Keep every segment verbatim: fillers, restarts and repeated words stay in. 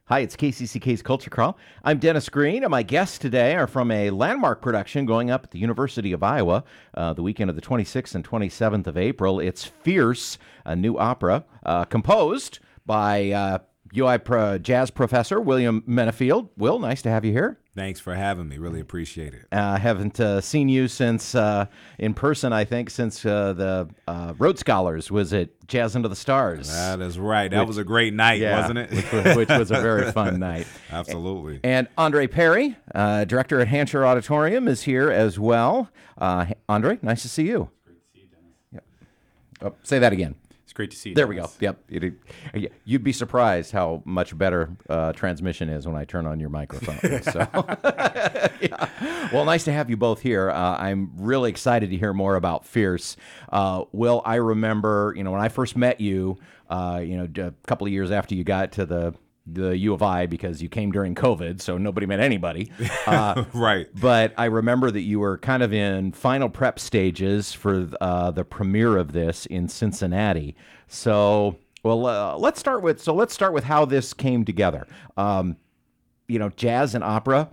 Hi, it's K C C K's Culture Crawl. I'm Dennis Green, and my guests today are from a landmark production going up at the University of Iowa uh, the weekend of the twenty-sixth and twenty-seventh of April. It's Fierce, a new opera uh, composed by uh, U I pro- jazz professor William Menefield. Will, nice to have you here. Thanks for having me. Really appreciate it. I uh, haven't uh, seen you since uh, in person, I think, since uh, the uh, Rhodes Scholars was at Jazz Under the Stars. That is right. That which, was a great night, yeah, wasn't it? which, was, which was a very fun night. Absolutely. And Andre Perry, uh, director at Hansher Auditorium, is here as well. Uh, Andre, nice to see you. It's great to see you, Dennis. Yep. Oh, say that again. It's great to see you, There Dennis. we go. Yep. It, you'd be surprised how much better uh, transmission is when I turn on your microphone. So, yeah. Well, nice to have you both here. Uh, I'm really excited to hear more about Fierce. Uh, Will, I remember, you know, when I first met you, uh, you know, a couple of years after you got to the the U of I, because you came during COVID, so nobody met anybody. Uh, right. But I remember that you were kind of in final prep stages for uh, the premiere of this in Cincinnati. So, well, uh, let's start with so let's start with how this came together. Um, you know, jazz and opera.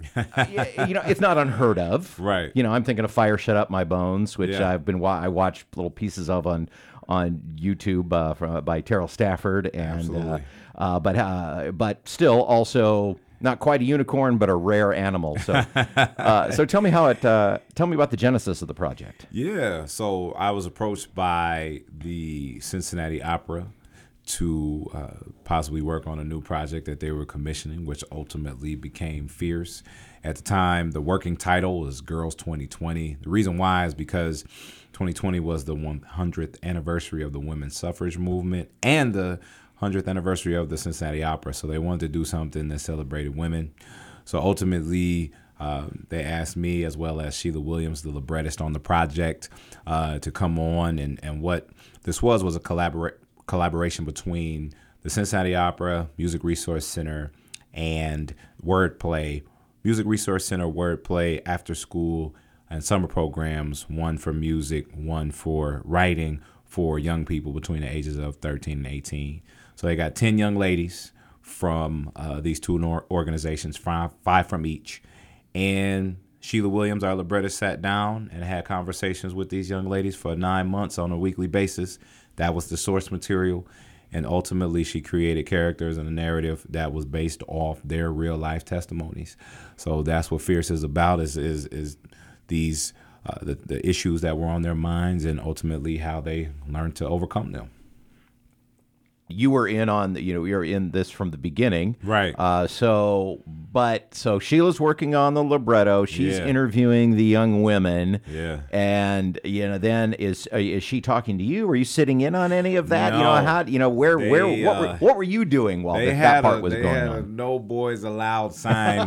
You know, it's not unheard of. Right. You know, I'm thinking of Fire Shut Up My Bones, which Yeah. I've been wa- I watched little pieces of on on YouTube uh, from, by Terrell Stafford, and uh, Absolutely. uh, but uh, but still also not quite a unicorn, but a rare animal. So, uh, so tell me how it. Uh, tell me about the genesis of the project. Yeah. So I was approached by the Cincinnati Opera to uh, possibly work on a new project that they were commissioning, which ultimately became Fierce. At the time, the working title was Girls twenty twenty. The reason why is because twenty twenty was the one hundredth anniversary of the women's suffrage movement and the one hundredth anniversary of the Cincinnati Opera. So they wanted to do something that celebrated women. So ultimately, uh, they asked me, as well as Sheila Williams, the librettist on the project, uh, to come on. And, and what this was was a collabora- collaboration between the Cincinnati Opera, Music Resource Center, and Wordplay. Music Resource Center, Wordplay, after school, and summer programs, one for music, one for writing for young people between the ages of thirteen and eighteen. So they got ten young ladies from uh, these two nor- organizations, five, five from each. And Sheila Williams, our librettist, sat down and had conversations with these young ladies for nine months on a weekly basis. That was the source material. And ultimately, she created characters and a narrative that was based off their real life testimonies. So that's what Fierce is about, is is, is these uh, the, the issues that were on their minds and ultimately how they learned to overcome them. You were in on, you know, you're in this from the beginning, Right. Uh, so, but so Sheila's working on the libretto. She's Yeah. interviewing the young women. Yeah. And you know, then is uh, is she talking to you? Were you sitting in on any of that? You know No. how? You know where? They, where? What were, uh, what were you doing while They that, had that part a, was they going had on? a no boys allowed sign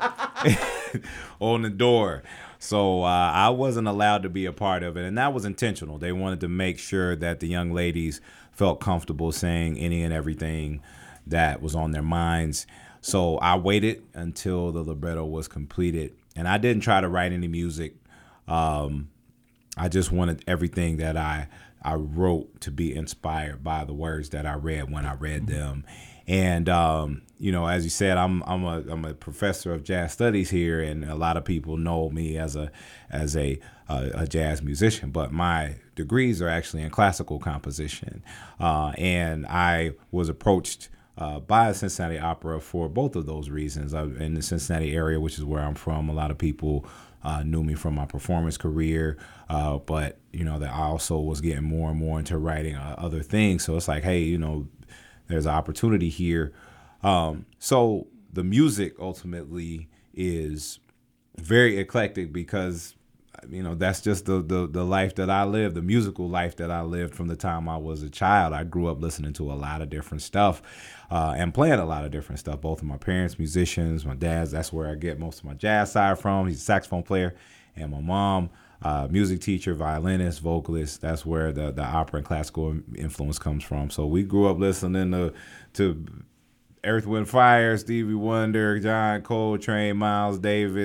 on the door. So uh, I wasn't allowed to be a part of it, and that was intentional. They wanted to make sure that the young ladies felt comfortable saying any and everything that was on their minds. So I waited until the libretto was completed, and I didn't try to write any music. Um, I just wanted everything that I I wrote to be inspired by the words that I read when I read them. And um, you know, as you said, I'm I'm a I'm a professor of jazz studies here, and a lot of people know me as a as a a, a jazz musician. But my degrees are actually in classical composition, uh, and I was approached uh, by the Cincinnati Opera for both of those reasons. I, in the Cincinnati area, which is where I'm from, a lot of people uh, knew me from my performance career, uh, but you know that I also was getting more and more into writing uh, other things. So it's like, hey, you know, there's an opportunity here. Um, so the music ultimately is very eclectic because, you know, that's just the, the, the life that I lived, the musical life that I lived from the time I was a child. I grew up listening to a lot of different stuff uh, and playing a lot of different stuff. Both of my parents, musicians, my dad's, that's where I get most of my jazz side from. He's a saxophone player. And my mom, uh, music teacher, violinist, vocalist. That's where the, the opera and classical influence comes from. So we grew up listening to to Earth, Wind, Fire, Stevie Wonder, John Coltrane, Miles Davis,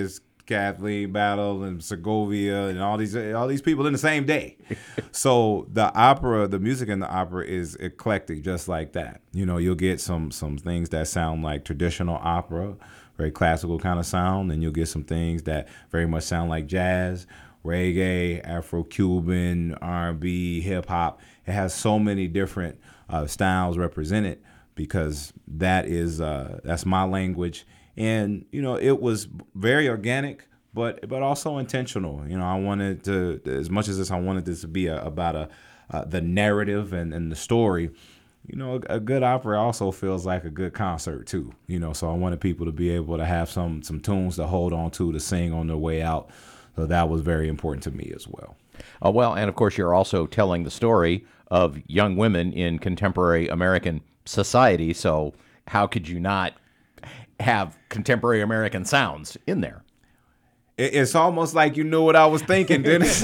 Kathleen Battle and Segovia and all these all these people in the same day. So the opera, the music in the opera is eclectic, just like that. You know, you'll get some some things that sound like traditional opera, very classical kind of sound, and you'll get some things that very much sound like jazz, reggae, Afro-Cuban, R and B, hip hop. It has so many different uh, styles represented because that is uh, that's my language. And, you know, it was very organic, but but also intentional. You know, I wanted to, as much as this, I wanted this to be a, about a uh, the narrative and, and the story. You know, a, a good opera also feels like a good concert, too. You know, so I wanted people to be able to have some some tunes to hold on to, to sing on their way out. So that was very important to me as well. Uh, well, and of course, you're also telling the story of young women in contemporary American society. So how could you not have contemporary American sounds in there? It's almost like you knew what I was thinking, Dennis.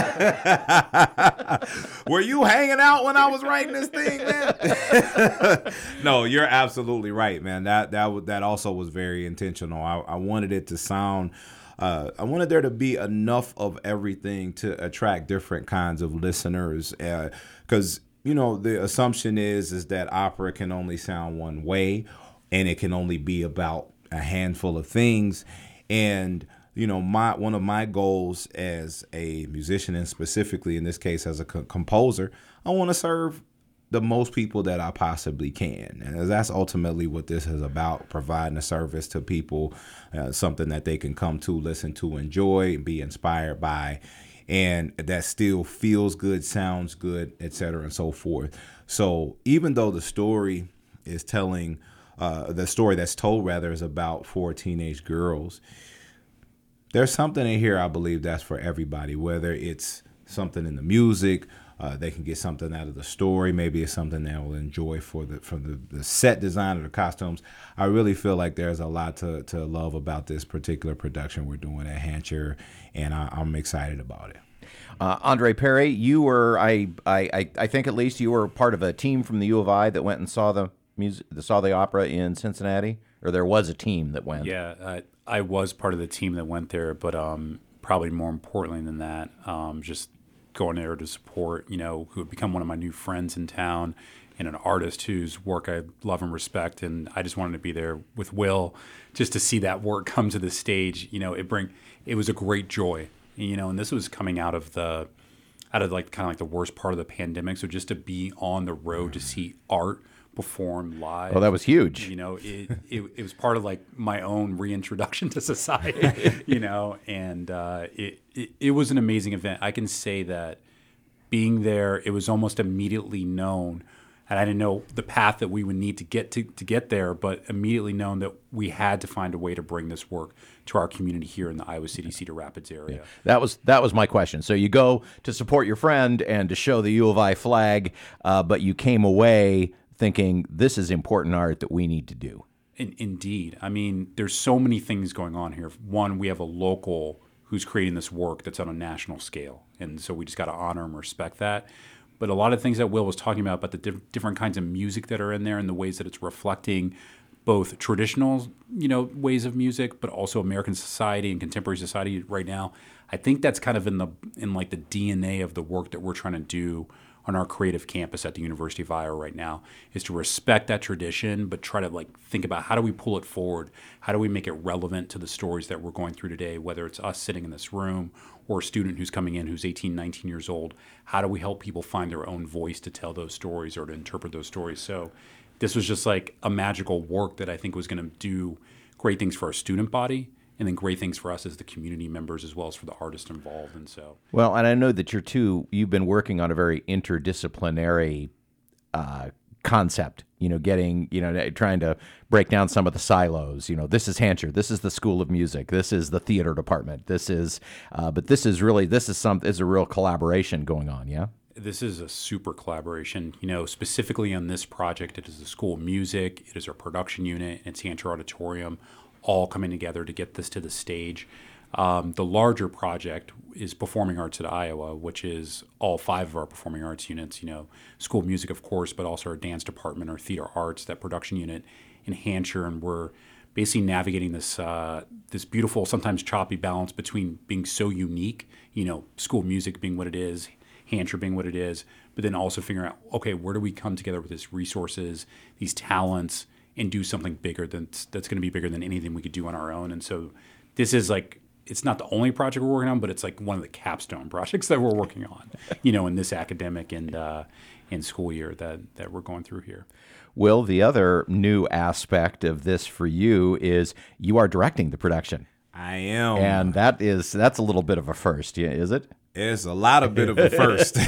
Were you hanging out when I was writing this thing, man? No, you're absolutely right, man. That that that also was very intentional. I, I wanted it to sound. Uh, I wanted there to be enough of everything to attract different kinds of listeners, because uh, you know the assumption is is that opera can only sound one way, and it can only be about a handful of things. And you know, my one of my goals as a musician, and specifically in this case as a co- composer, I want to serve the most people that I possibly can. And that's ultimately what this is about, providing a service to people, uh, something that they can come to, listen to, enjoy, and be inspired by, and that still feels good, sounds good, et cetera, and so forth. So even though the story is telling, uh, the story that's told, rather, is about four teenage girls, there's something in here, I believe, that's for everybody, whether it's something in the music, Uh, they can get something out of the story. Maybe it's something they will enjoy for the from the, the set design or the costumes. I really feel like there's a lot to, to love about this particular production we're doing at Hancher, and I, I'm excited about it. Uh, Andre Perry, you were, I, I, I think at least you were part of a team from the U of I that went and saw the music, saw the opera in Cincinnati, or there was a team that went. Yeah, I, I was part of the team that went there, but um, probably more importantly than that, um, just going there to support, you know, who had become one of my new friends in town, and an artist whose work I love and respect. And I just wanted to be there with Will just to see that work come to the stage. You know, it bring it was a great joy, you know, and this was coming out of the out of like kind of like the worst part of the pandemic. So just to be on the road to see art perform live. Oh, that was huge. You know, it, it it was part of like my own reintroduction to society, you know, and uh, it, it it was an amazing event. I can say that being there, it was almost immediately known, and I didn't know the path that we would need to get to, to get there, but immediately known that we had to find a way to bring this work to our community here in the Iowa City, Cedar Rapids area. Yeah. That was that was my question. So you go to support your friend and to show the U of I flag, uh, but you came away thinking this is important art that we need to do. In, indeed. I mean, there's so many things going on here. One, we have a local who's creating this work that's on a national scale, and so we just got to honor and respect that. But a lot of things that Will was talking about, about the diff- different kinds of music that are in there and the ways that it's reflecting both traditional, you know, ways of music, but also American society and contemporary society right now. I think that's kind of in the in like the D N A of the work that we're trying to do on our creative campus at the University of Iowa right now, is to respect that tradition, but try to like think about how do we pull it forward? How do we make it relevant to the stories that we're going through today, whether it's us sitting in this room or a student who's coming in who's eighteen, nineteen years old? How do we help people find their own voice to tell those stories or to interpret those stories? So this was just like a magical work that I think was going to do great things for our student body, and then great things for us as the community members as well as for the artists involved. And so, well, and I know that you're too, you've been working on a very interdisciplinary uh, concept, you know, getting, you know, trying to break down some of the silos. You know, this is Hancher, this is the School of Music, this is the theater department, this is, uh, but this is really, this is some, is a real collaboration going on, yeah? This is a super collaboration. You know, specifically on this project, it is the School of Music, it is our production unit, and it's Hancher Auditorium, all coming together to get this to the stage. Um, the larger project is Performing Arts at Iowa, which is all five of our performing arts units, you know, School of Music, of course, but also our dance department, our theater arts, that production unit in Hancher, and we're basically navigating this uh, this beautiful, sometimes choppy balance between being so unique, you know, school of music being what it is, Hancher being what it is, but then also figuring out, okay, where do we come together with these resources, these talents, and do something bigger than that's going to be bigger than anything we could do on our own. And so this is like, it's not the only project we're working on, but it's like one of the capstone projects that we're working on, you know, in this academic and uh, and school year that that we're going through here. Will, the other new aspect of this for you is you are directing the production. I am. And that is, that's a little bit of a first, yeah, is it? It's a lot of bit of a first.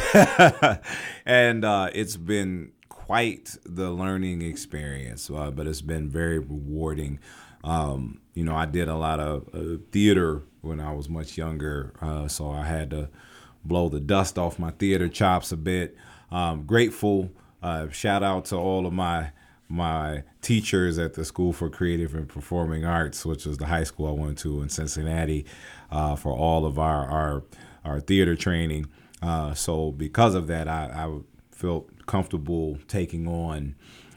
And uh, it's been quite the learning experience, uh, but it's been very rewarding. Um, you know, I did a lot of uh, theater when I was much younger, uh, so I had to blow the dust off my theater chops a bit. Um, grateful. Uh, shout out to all of my my teachers at the School for Creative and Performing Arts, which is the high school I went to in Cincinnati, uh, for all of our our, our theater training. Uh, so because of that, I, I felt comfortable taking on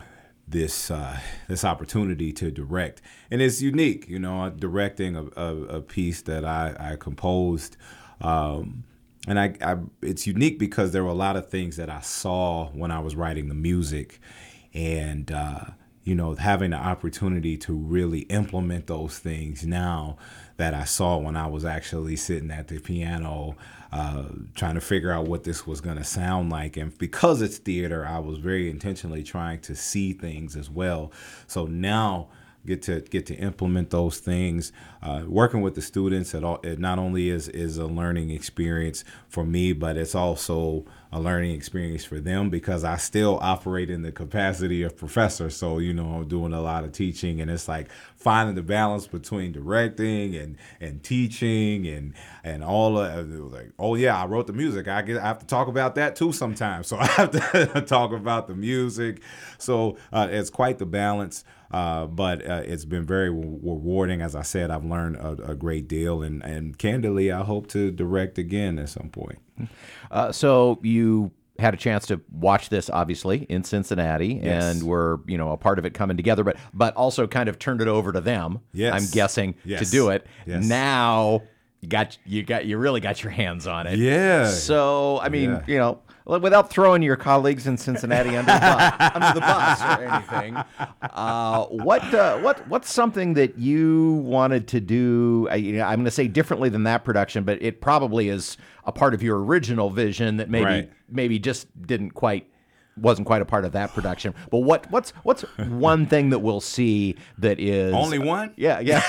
this uh, this opportunity to direct, and it's unique, you know, directing a, a, a piece that I, I composed, um, and I, I it's unique because there were a lot of things that I saw when I was writing the music, and uh, you know, having the opportunity to really implement those things now that I saw when I was actually sitting at the piano, uh, trying to figure out what this was going to sound like. And because it's theater, I was very intentionally trying to see things as well. So now get to get to implement those things. Uh, working with the students, it, all, it not only is, is a learning experience for me, but it's also a learning experience for them because I still operate in the capacity of professor. So, you know, I'm doing a lot of teaching, and it's like finding the balance between directing and, and teaching and and all of like, oh yeah, I wrote the music. I get I have to talk about that too sometimes. So I have to talk about the music. So uh, it's quite the balance. Uh, but uh, it's been very re- rewarding. As I said, I've learned a, a great deal, and, and candidly, I hope to direct again at some point. Uh, so you had a chance to watch this, obviously, in Cincinnati, Yes. and were, you know, a part of it coming together, but but also kind of turned it over to them. Yes. I'm guessing Yes. to do it. Yes. Now you got you got you really got your hands on it. Yeah. So I mean, Yeah. you know, without throwing your colleagues in Cincinnati under the bus, under the bus or anything, uh, what uh, what what's something that you wanted to do? I, you know, I'm going to say differently than that production, but it probably is a part of your original vision that maybe Right. maybe just didn't quite wasn't quite a part of that production. But what what's what's one thing that we'll see that is Only one? Yeah, yeah.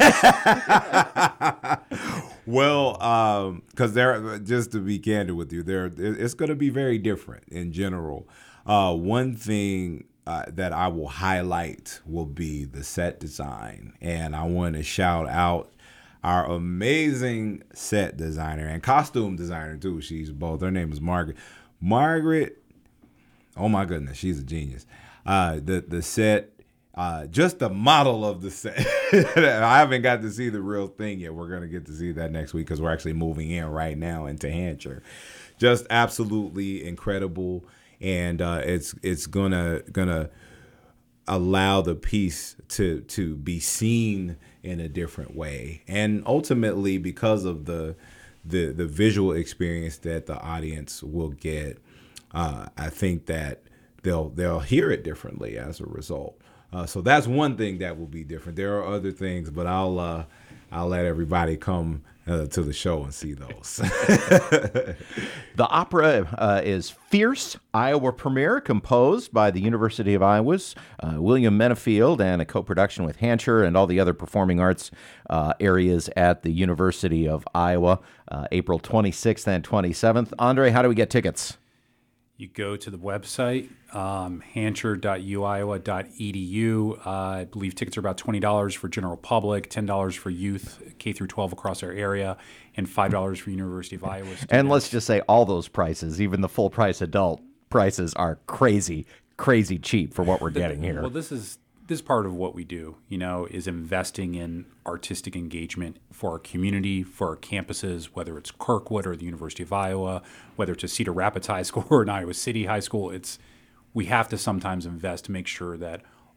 Well, um, because there, just to be candid with you, there it's going to be very different in general. Uh, one thing uh, that I will highlight will be the set design, and I want to shout out our amazing set designer and costume designer too. She's both. Her name is Margaret. Margaret. Oh my goodness, she's a genius. Uh, the the set. Uh, just the model of the set. I haven't got to see the real thing yet. We're going to get to see that next week because we're actually moving in right now into Hancher. Just absolutely incredible. And uh, it's it's gonna gonna allow the piece to to be seen in a different way. And ultimately, because of the the the visual experience that the audience will get, uh, I think that they'll they'll hear it differently as a result. Uh, so that's one thing that will be different. There are other things, but I'll uh, I'll let everybody come uh, to the show and see those. The opera uh, is Fierce, Iowa premiere, composed by the University of Iowa's uh, William Menefield, and a co-production with Hancher and all the other performing arts uh, areas at the University of Iowa, uh, April twenty-sixth and twenty-seventh. Andre, how do we get tickets? You go to the website, um, hancher dot u iowa dot e d u. Uh, I believe tickets are about twenty dollars for general public, ten dollars for youth K through twelve across our area, and five dollars for University of Iowa students. And let's just say all those prices, even the full price adult prices, are crazy, crazy cheap for what we're getting here. Well, this is this is part of what we do, you know, is investing in artistic engagement for our community, for our campuses, whether it's Kirkwood or the University of Iowa, whether it's a Cedar Rapids High School or an Iowa City High School. It's we have to sometimes invest to make sure that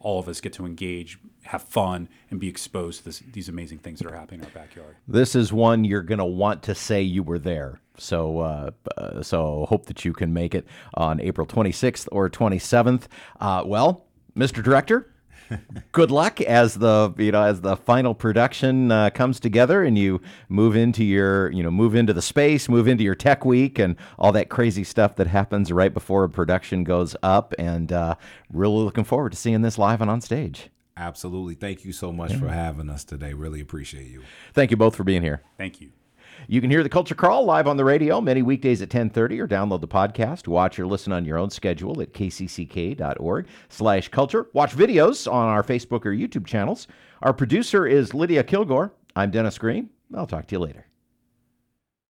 all of us get to engage, have fun, and be exposed to this, these amazing things that are happening in our backyard. This is one you're going to want to say you were there. So, uh, uh, so hope that you can make it on April twenty-sixth or twenty-seventh. Uh, well, Mister Director, good luck as the you know as the final production uh, comes together and you move into your you know move into the space, move into your tech week, and all that crazy stuff that happens right before a production goes up. And uh, really looking forward to seeing this live and on stage. Absolutely. Thank you so much yeah. for having us today. Really appreciate you. Thank you both for being here. Thank you. You can hear the Culture Crawl live on the radio many weekdays at ten thirty, or download the podcast. Watch or listen on your own schedule at kcck.org slash culture. Watch videos on our Facebook or YouTube channels. Our producer is Lydia Kilgore. I'm Dennis Green. I'll talk to you later.